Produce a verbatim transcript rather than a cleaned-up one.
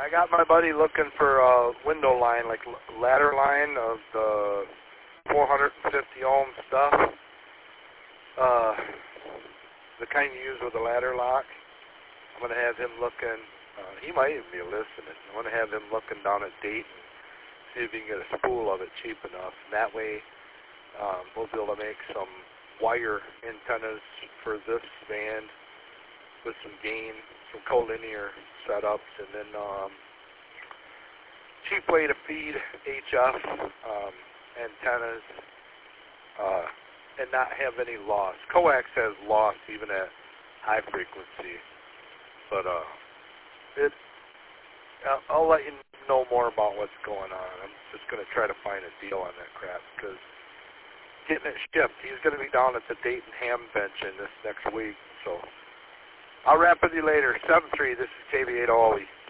I got my buddy looking for a window line, like ladder line of the four hundred fifty ohm stuff. Uh, the kind you use with a ladder lock. I'm going to have him looking. Uh, he might even be listening. I'm going to have him looking down at Dayton, see if he can get a spool of it cheap enough. And that way, um, we'll be able to make some wire antennas for this band with some gain, some collinear setups, and then um, cheap way to feed H F um, antennas uh, and not have any loss. Coax has loss even at high frequency, but uh, it. I'll, I'll let you know more about what's going on. I'm just going to try to find a deal on that crap because getting it shipped. He's going to be down at the Dayton Ham Convention this next week, so I'll wrap with you later. seven three, this is K V eight O Ollie.